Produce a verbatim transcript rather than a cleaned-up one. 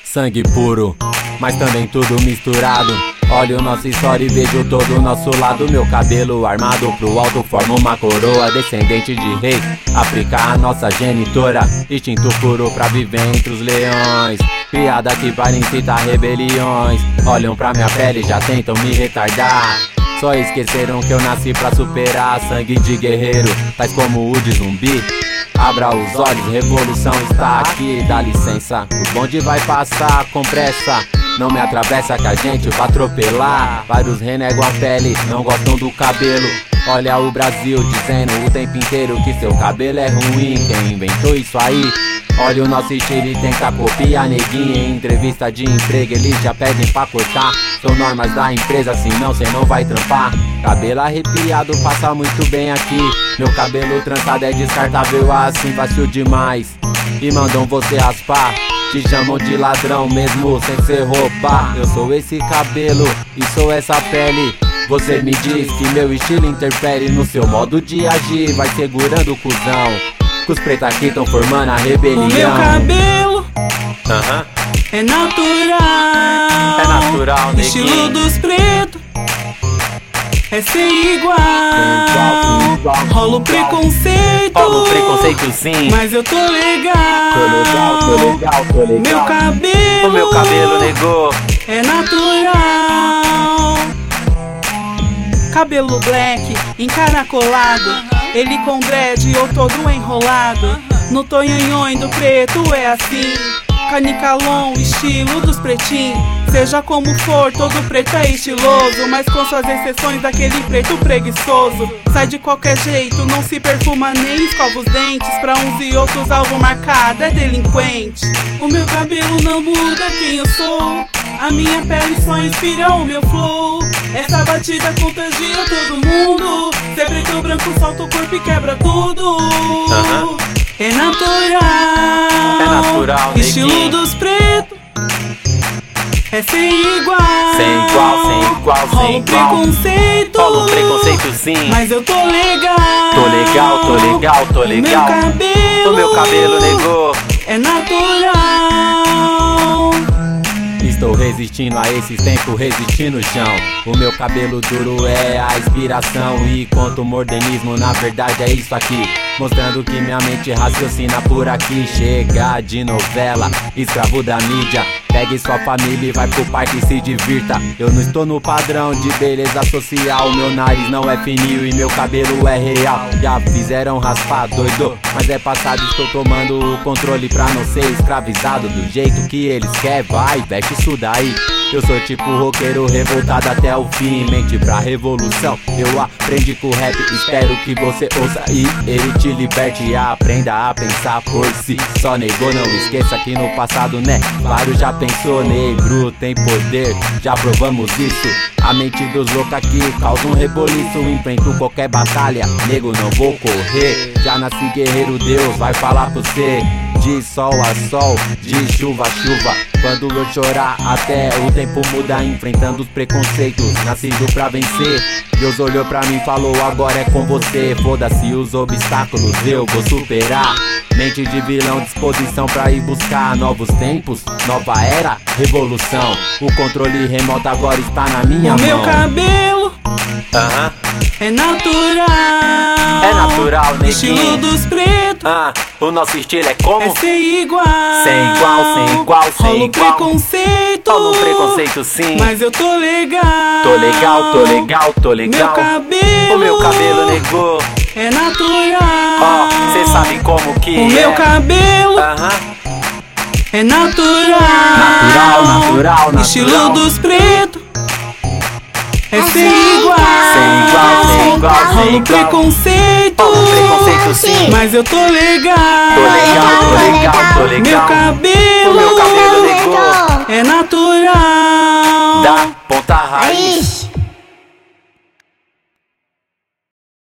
Sangue puro, mas também tudo misturado. Olha o nosso história e vejo todo o nosso lado. Meu cabelo armado pro alto forma uma coroa. Descendente de rei, África a nossa genitora. Instinto puro pra viver entre os leões. Criada aqui para incitar rebeliões. Olham pra minha pele e já tentam me retardar. Só esqueceram que eu nasci pra superar. Sangue de guerreiro, tais como o de zumbi. Abra os olhos, revolução está aqui. Dá licença, o bonde vai passar com pressa. Não me atravessa que a gente vai atropelar. Vários renegam a pele, não gostam do cabelo. Olha o Brasil dizendo o tempo inteiro que seu cabelo é ruim. Quem inventou isso aí? Olha o nosso estilo e tenta copiar, neguinho. Em entrevista de emprego eles já pedem pra cortar. São normas da empresa, senão cê não vai trampar. Cabelo arrepiado passa muito bem aqui. Meu cabelo trançado é descartável assim, fácil demais. E mandam você raspar. Te chamam de ladrão mesmo sem ser roubar. Eu sou esse cabelo e sou essa pele. Você me diz que meu estilo interfere no seu modo de agir. Vai segurando o cuzão, que os pretos aqui tão formando a rebelião. O meu cabelo uh-huh. é natural. É natural, neguinho. Estilo dos pretos é ser igual. Rola o preconceito. Rola o preconceito sim. Mas eu tô legal. Tô legal, tô legal, tô legal. Meu cabelo O meu cabelo negou. é natural. Cabelo black, encaracolado. Ele com dread ou todo enrolado. No tonhonhon do preto é assim. Canicalon, estilo dos pretinhos. Seja como for, todo preto é estiloso. Mas com suas exceções daquele preto preguiçoso. Sai de qualquer jeito, não se perfuma nem escova os dentes. Pra uns e outros alvo marcado é delinquente. O meu cabelo não muda quem eu sou. A minha pele só inspira o meu flow. Essa batida contagia todo mundo. Ser preto ou branco solta o corpo e quebra tudo. uh-huh. É natural. É natural, estilo neguinho. dos pretos é ser igual. Sem igual, sem igual, Rola sem um igual. preconceito. Rola um preconceito sim. Mas eu tô legal. Tô legal, tô legal, tô legal. O meu cabelo O meu cabelo negou. é natural. Estou resistindo a esses tempos, resistindo no chão. O meu cabelo duro é a inspiração. E contra o modernismo, na verdade é isso aqui. Mostrando que minha mente raciocina por aqui. Chega de novela, escravo da mídia. Pegue sua família e vai pro parque e se divirta. Eu não estou no padrão de beleza social. Meu nariz não é fininho e meu cabelo é real. Já fizeram raspar, doido, mas é passado. Estou tomando o controle pra não ser escravizado do jeito que eles querem. Vai, veste isso daí. Eu sou tipo roqueiro revoltado até o fim. Mente pra revolução, eu aprendi com o rap. Espero que você ouça e ele te liberte e aprenda a pensar por si. Só negou, não esqueça que no passado, né, vários já pensou. Negro tem poder, já provamos isso. A mente dos loucos aqui causa um reboliço. Enfrento qualquer batalha, nego, não vou correr. Já nasci guerreiro, Deus vai falar pra você. De sol a sol, de chuva a chuva. Quando eu chorar até o tempo muda. Enfrentando os preconceitos, nascido pra vencer. Deus olhou pra mim e falou, agora é com você. Foda-se os obstáculos, eu vou superar. Mente de vilão, disposição pra ir buscar novos tempos, nova era, revolução. O controle remoto agora está na minha O mão. meu cabelo uh-huh. é natural. É natural, neguinho. Estilo dos pretos Ah, o nosso estilo é como? é ser igual. Sem igual, sem igual, sem Rola um igual. preconceito. Rola um preconceito sim. Mas eu tô legal. Tô legal, tô legal, tô legal. Meu cabelo O meu cabelo negou. é natural. Ó, oh, cê sabe como que O é. meu cabelo Aham. é natural. Natural, natural, natural. Estilo dos pretos é ser igual. Sem igual, sem igual, Rola sem um igual. preconceito. Rola um preconceito sim. Mas eu tô legal. Tô legal, tô legal, tô legal. Meu cabelo O meu cabelo negou. é natural. Da ponta raiz.